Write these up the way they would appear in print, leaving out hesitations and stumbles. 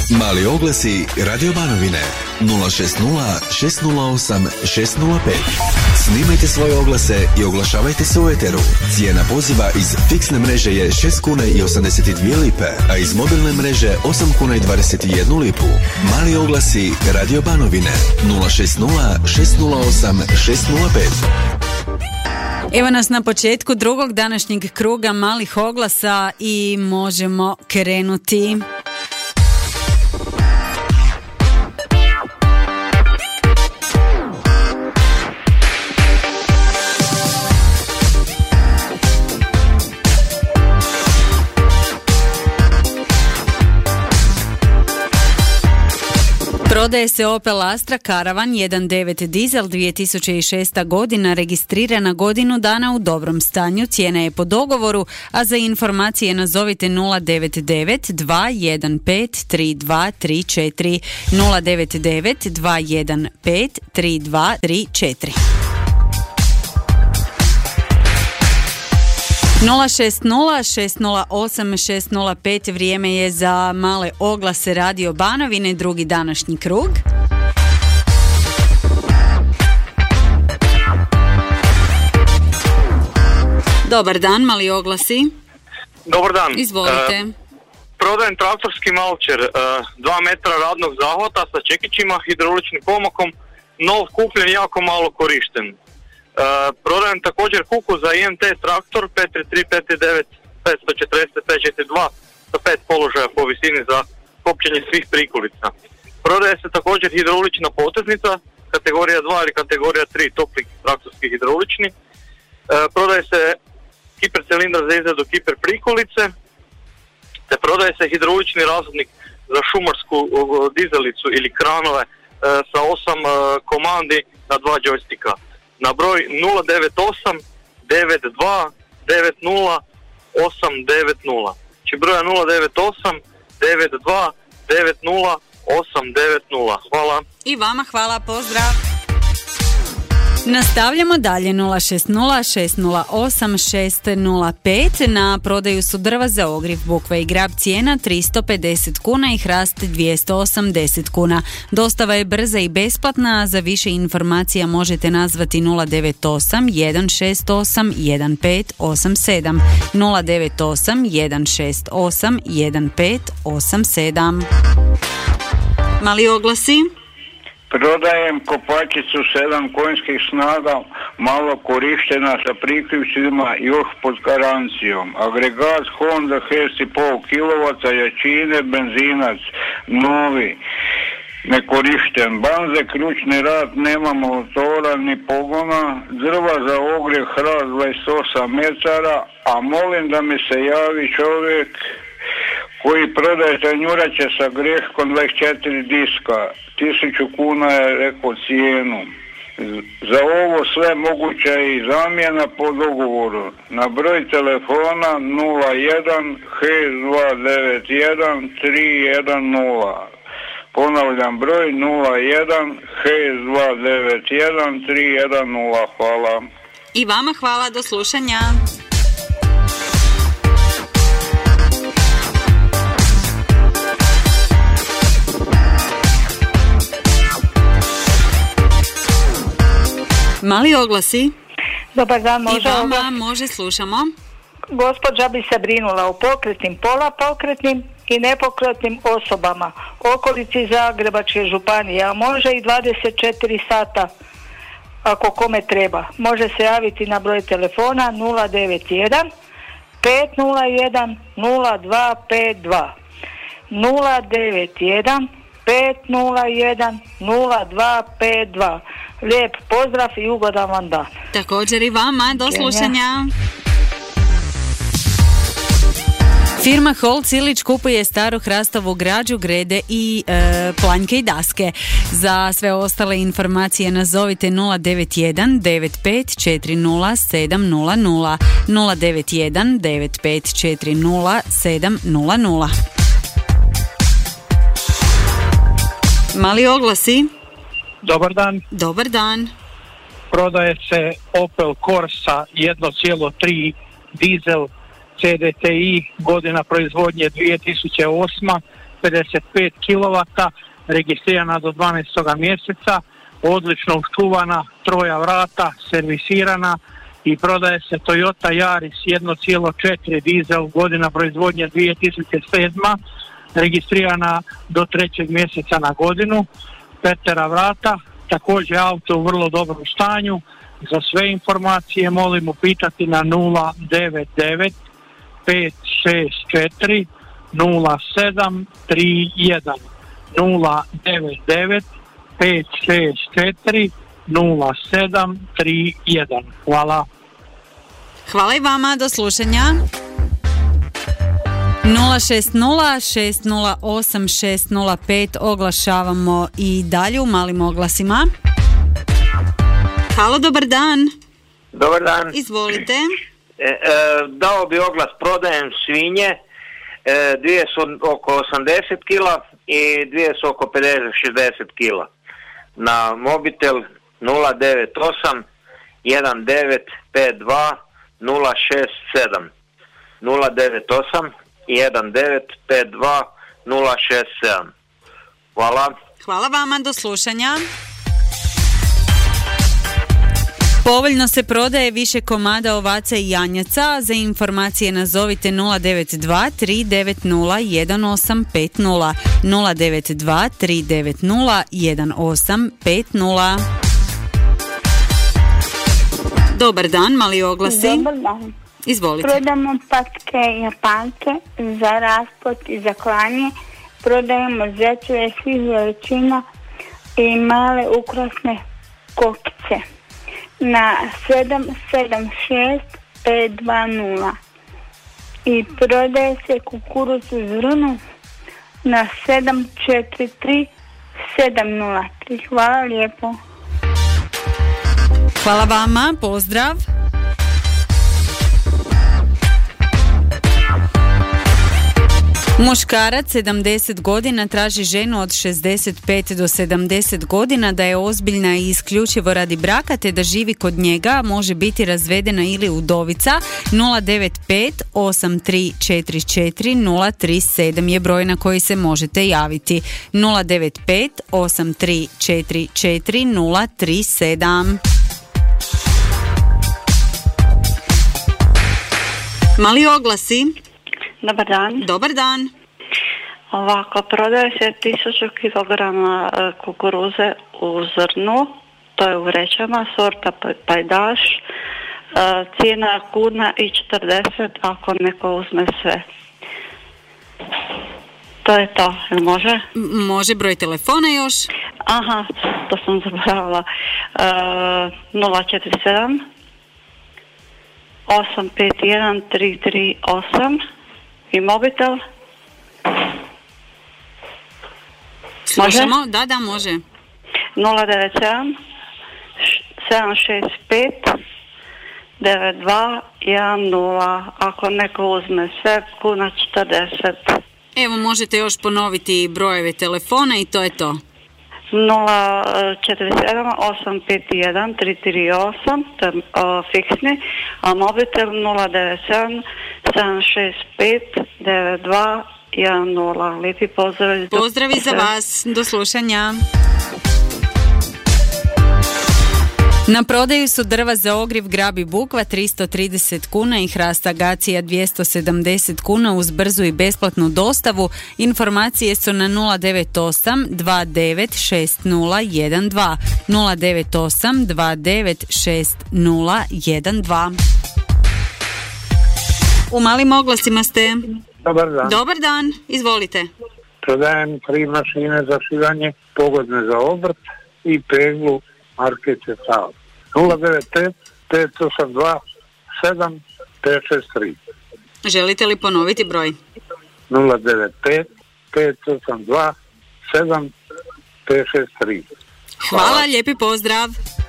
Mali oglasi Radio Banovine 060 608 605. Snimajte svoje oglase i oglašavajte se u eteru. Cijena poziva iz fiksne mreže je 6 kuna i 82 lipe, a iz mobilne mreže 8 kuna i 21 lipu. Mali oglasi Radio Banovine 060 608 605. Evo nas na početku drugog današnjeg kruga malih oglasa i možemo krenuti. Prodaje se Opel Astra Caravan 1.9 dizel 2006. godina, registrirana godinu dana u dobrom stanju, cijena je po dogovoru, a za informacije nazovite 099 215 3234 099 215 3234. 060 608 605. Vrijeme je za male oglase Radio Banovine, drugi današnji krug. Dobar dan, mali oglasi. Dobar dan. Izvolite. Prodajem traktorski malčer, 2 metra radnog zahvata sa čekićima, hidrauličnim pomakom, nov kupljen, jako malo korišten. Prodajem također kuku za IMT traktor 533, 539, 540, 542 sa 5 položaja po visini za kopčenje svih prikolica. Prodaje se također hidraulična poteznica, kategorija 2 ili kategorija 3, topli traktorski hidraulični. Prodaje se kiper cilindar za izradu kiper prikolice, te prodaje se hidraulični razvodnik za šumarsku dizelicu ili kranove sa 8 komandi na 2 džojstika. Na broj 098 92 90 890. Či broja 098 92 90 890. Hvala. I vama hvala, pozdrav. Nastavljamo dalje. 060 608 605. Na prodaju su drva za ogriv, bukva i grab, cijena 350 kuna i hrast 280 kuna. Dostava je brza i besplatna, a za više informacija možete nazvati 098 168 1587 098 168 1587. Mali oglasi. Prodajem kopačicu 7 konjskih snaga, malo korištena sa priključcima još pod garancijom. Agregat Honda 6,5 kW jačine, benzinac, novi, nekorišten. Banze, ključni rad, nema motora ni pogona, drva za ogrjev, hrast 28 metara, a molim da mi se javi čovjek koji prodaje tanjurače sa greškom 24 diska. 1000 kuna je rekao cijenu. Za ovo sve moguća je i zamjena po dogovoru. Na broj telefona 01 629 310. Ponavljam broj 01 629 310. Hvala. I vama hvala, do slušanja. Mali oglasi. Dobar dan, može. I vama, može, slušamo. Gospođa bi se brinula o pokretnim, pola pokretnim i nepokretnim osobama. Okolici Zagrebačke županije, a može i 24 sata ako kome treba. Može se javiti na broj telefona 091 501 0252 091 501 0252. Lijep pozdrav i ugodan vam dan. Također i vama, do slušanja. Firma Holc Ilić kupuje staru hrastovu građu, grede i planjke i daske. Za sve ostale informacije nazovite 091 95 40 700 091 95 40 700. Mali oglasi. Dobar dan. Dobar dan. Prodaje se Opel Corsa 1.3 dizel CDTI, godina proizvodnje 2008, 55 kW, registrirana do 12. mjeseca, odlično uščuvana, 3 vrata, servisirana i prodaje se Toyota Yaris 1.4 dizel, godina proizvodnje 2007, registrirana do 3. mjeseca na godinu, 5 vrata, također auto u vrlo dobrom stanju. Za sve informacije molim upitati na 099 564 0731 099 564 0731. Hvala. Hvala i vama, do slušanja. 060-608-605 oglašavamo i dalje u malim oglasima. Halo, dobar dan. Dobar dan. Izvolite. Dao bi oglas, prodajem svinje, dvije su oko 80 kila i dvije su oko 50-60 kila. Na mobitel 098 1952 067 098 1952 067. Hvala. Hvala vama, do slušanja. Povoljno se prodaje više komada ovaca i janjaca. Za informacije nazovite 092 390 1850 092 390 1850. Dobar dan, mali oglasi. Dobar dan. Izvolite. Prodamo patke japanke za raspod i za klanje. Prodajemo zečeve svih veličina i male ukrasne kokice na 776 520 i prodaje se kukuruz u zrnu na 743 703. Hvala lijepo. Hvala vama, pozdrav. Muškarac 70 godina traži ženu od 65 do 70 godina da je ozbiljna i isključivo radi braka te da živi kod njega, može biti razvedena ili udovica. 095 8344 037 je broj na koji se možete javiti. 095 8344 037. Mali oglasi. Dobar dan. Dobar dan. Ovako, prodaje se 1000 kg kukuruze u zrnu, to je u vrećama, sorta pajdaš, cijena 1,40 ako neko uzme sve. To je to, jel može? Može, broj telefona još? Aha, to sam zaboravila. 047 851 338 i mobitel. Slušamo? Može? Da, može. 097 765 9210. Ako neko uzme sve, 1,40. Evo, možete još ponoviti brojeve telefona i to je to. 047 851 338, to je fiksni, a mobitel 097 765 9210. Lijepi pozdrav. Pozdravi za vas, do slušanja. Na prodaju su drva za ogriv Grab i Bukva 330 kuna i hrast Agacija 270 kuna uz brzu i besplatnu dostavu. Informacije su na 098 296012 098 296012. U malim oglasima ste. Dobar dan. Dobar dan, izvolite. Prodajem 3 mašine za šivanje, pogodne za obrt i peglu marke Cefal. 095 582 7563. Želite li ponoviti broj? 095 582 7563. Hvala, lijepi pozdrav.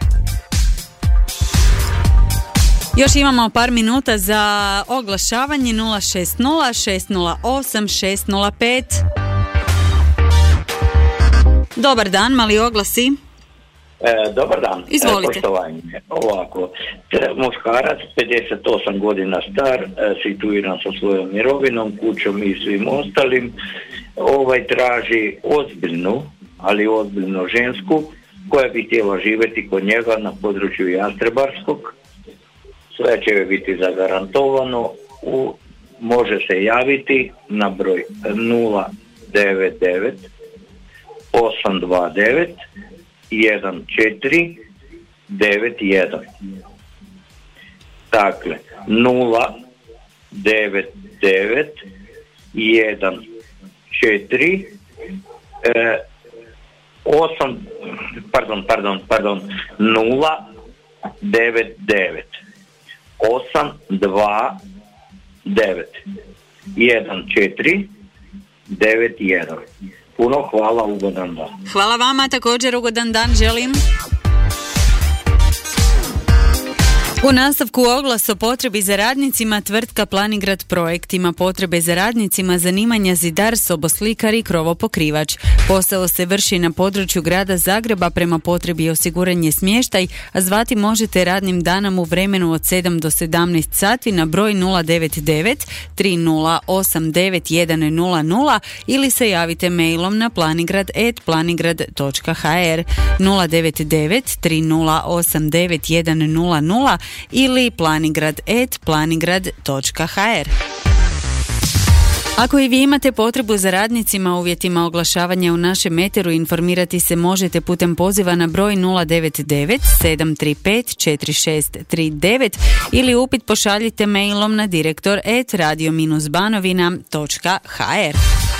Još imamo par minuta za oglašavanje. 060 608 605. Dobar dan, mali oglasi. Dobar dan. Izvolite. Poštovanje. Ovako, muškarac, 58 godina star, situiran sa svojom mirovinom, kućom i svim ostalim. traži ozbiljnu, ali ozbiljno žensku, koja bi htjela živjeti kod njega na području Jastrebarskog. Sve će biti zagarantovano. Može se javiti na broj 099 829 1491. Dakle, 099 14 099 829 1491. Puno hvala, ugodan dan. Hvala vama, također ugodan dan želim. U nastavku oglas o potrebi za radnicima, tvrtka Planigrad Projekt ima potrebe za radnicima zanimanja zidar, soboslikar i krovopokrivač. Posao se vrši na području grada Zagreba prema potrebi osiguranje smještaj, a zvati možete radnim danom u vremenu od 7 do 17 sati na broj 099 3089 ili se javite mailom na planigrad@planigrad.hr 099 3089 ili planigrad@planigrad.hr. Ako i vi imate potrebu za radnicima, uvjetima oglašavanja u našem eteru, informirati se možete putem poziva na broj 099 735 4639 ili upit pošaljite mailom na direktor@radio-banovina.hr.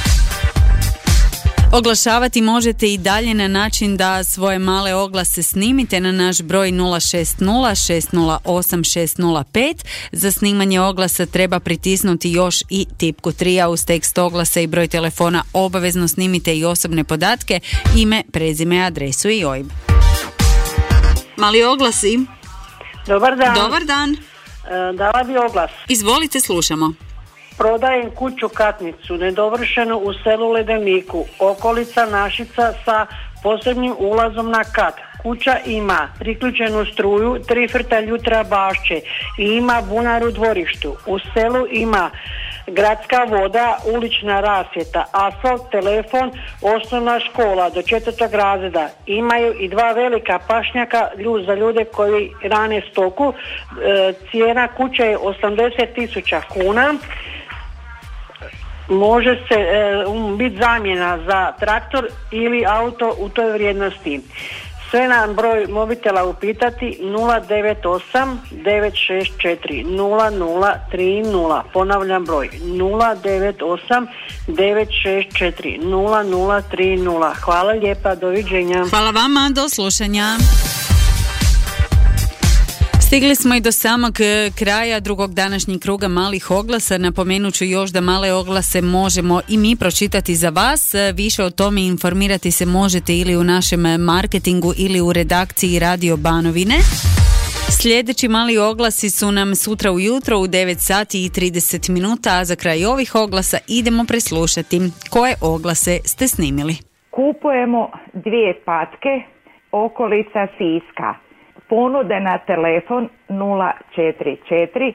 Oglašavati možete i dalje na način da svoje male oglase snimite na naš broj 060 608 605. Za snimanje oglasa treba pritisnuti još i tipku 3, a uz tekst oglasa i broj telefona obavezno snimite i osobne podatke, ime, prezime, adresu i OIB. Mali oglasi. Dobar dan. Dobar dan. Dala bi oglas. Izvolite, slušamo. Prodajem kuću katnicu, nedovršenu u selu Ledeniku, okolica Našica sa posebnim ulazom na kat. Kuća ima priključenu struju, 3 frta ljutra bašće i ima bunar u dvorištu. U selu ima gradska voda, ulična rasvjeta, asfalt, telefon, osnovna škola do 4. razreda. Imaju i 2 velika pašnjaka za ljude koji hrane stoku. Cijena kuće je 80.000 kuna. Može se biti zamjena za traktor ili auto u toj vrijednosti. Sve nam broj mobitela upitati 098 964 0030. Ponavljam broj 098 964 0030. Hvala lijepa, doviđenja. Hvala vama, do slušanja. Stigli smo i do samog kraja drugog današnjeg kruga malih oglasa. Napomenut ću još da male oglase možemo i mi pročitati za vas. Više o tome informirati se možete ili u našem marketingu ili u redakciji Radio Banovine. Sljedeći mali oglasi su nam sutra ujutro u 9 sati i 30 minuta, a za kraj ovih oglasa idemo preslušati koje oglase ste snimili. Kupujemo 2 patke, okolica Siska. Ponude na telefon 044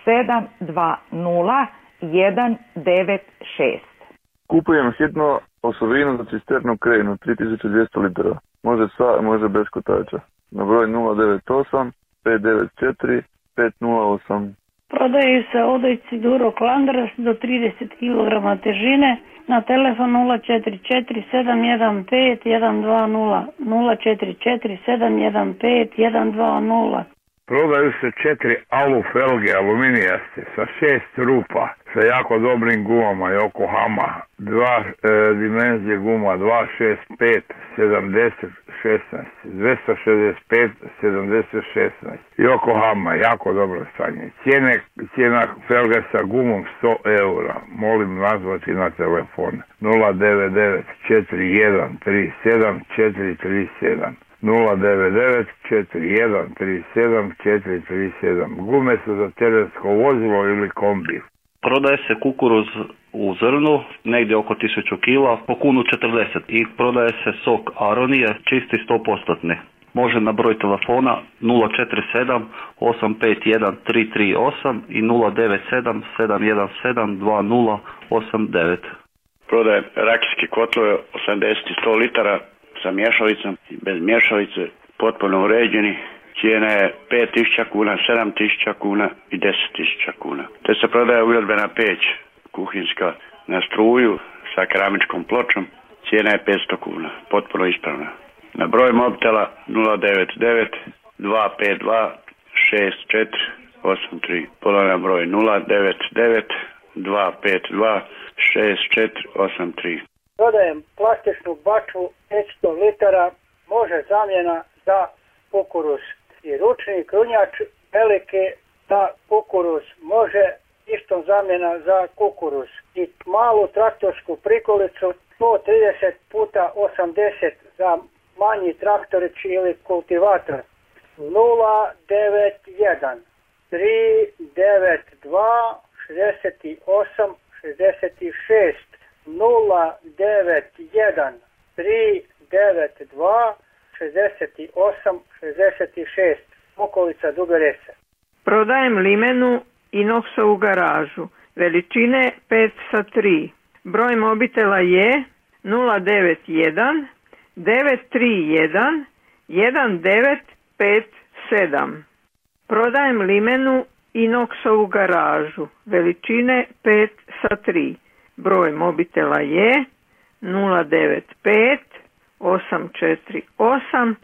720 196. Kupujem hitno osovinu za cisternu krenu 3200 litara. Može sa, može bez kotača. Na broj 098 594 508. Prodaju se odojci Duro Klandras do 30 kg težine na telefon 044 715 120 044 715 120. Prodaju se 4 alu felge aluminijaste sa 6 rupa sa jako dobrim gumama Yokohama, 2 dimenzije guma 265 70 16 265 70 16 Yokohama, jako dobro stanje. Cijena felge sa gumom 100 eura. Molim nazvati na telefon 099 41 37 437 099 41 37 437. Gume su za terensko vozilo ili kombi. Prodaje se kukuruz u zrnu, negdje oko 1000 kila, po 1,40 i prodaje se sok Aronije, čisti 100%. Može na broj telefona 047 851 338 i 097 717 2089. Prodajem rakijske kotlove 80 i 100 litara sa mješalicom i bez mješalice, potpuno uređeni. Cijena je 5.000 kuna, 7.000 kuna i 10.000 kuna. Te se prodaje ugradbena peć kuhinska na struju sa keramičkom pločom. Cijena je 500 kuna, potpuno ispravna. Na broj mobitela 099 252 6483. Ponavljam broj 099 252 6483. Prodajem plastičnu bačvu 500 litara, može zamjena za kukuruz. I ručni krunjač velike za kukuruz, može isto zamjena za kukuruz. I malu traktorsku prikolicu 130 puta 80 za manji traktorić ili kultivator. 091 392 68 66 091 392 68 66 okolica Duge Rese. Prodajem limenu Inoxovu garažu veličine 5x3. Broj mobitela je 091 931 1957. Prodajem limenu Inoxovu garažu veličine 5x3. Broj mobitela je 095 848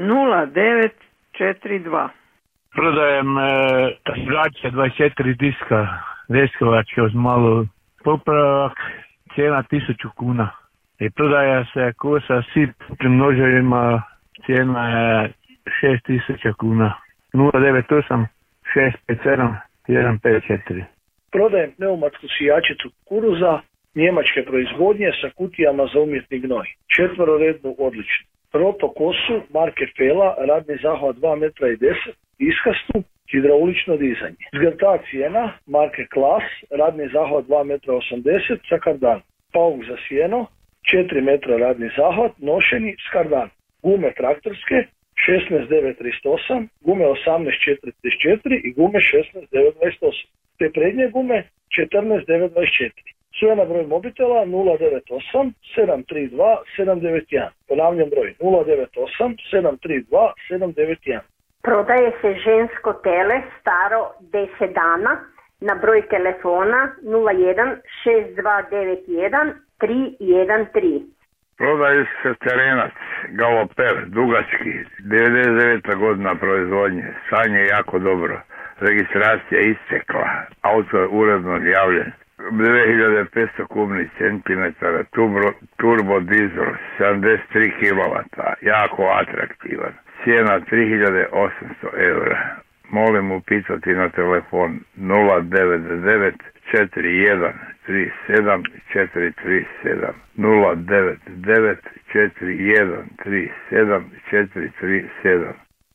0942. Prodajem tažače 24 diska veskovačke uz malu popravak, cijena 1000 kuna. I prodaja se kosa sip noževima, cijena je 6000 kuna. 098 657 154. Prodajem pneumatsku sijačicu kukuruza njemačke proizvodnje sa kutijama za umjetni gnoj. 4-rednu odličnu. Proto kosu marke Fela, radni zahvat 2 metra i 10, iskastu, hidraulično dizanje. Zgrta cijena marke Klas, radni zahvat 2 metra 80 sa kardan. Pauk za sjeno, 4 metra radni zahvat, nošeni s kardan. Gume traktorske 16.938, gume 18.434 i gume 16.928. Te prednje gume 14.924. Sve na broj mobitela 098 732 791. Ponavljam broj 098 732 791. Prodaje se žensko tele staro 10 dana na broj telefona 01 6291 313. Prodaje se terenac, galoper, dugački, 99. godina proizvodnje, stanje je jako dobro, registracija istekla, auto je uredno odjavljen, 2500 kubnih centimetara, turbo dizel, 73 kW, jako atraktivan, cijena 3800 eura. Molim upitati na telefon 099 41 37 437 099 41 37 437.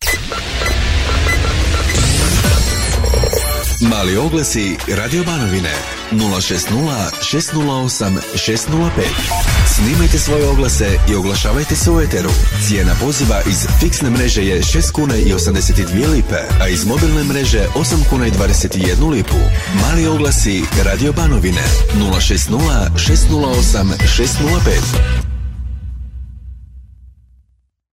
Mali oglasi Radio Banovine 060 608 605. Snimajte svoje oglase i oglašavajte se u eteru. Cijena poziva iz fiksne mreže je 6 kuna i 82 lipe, a iz mobilne mreže 8 kuna i 21 lipu. Mali oglasi Radio Banovine 060 608 605.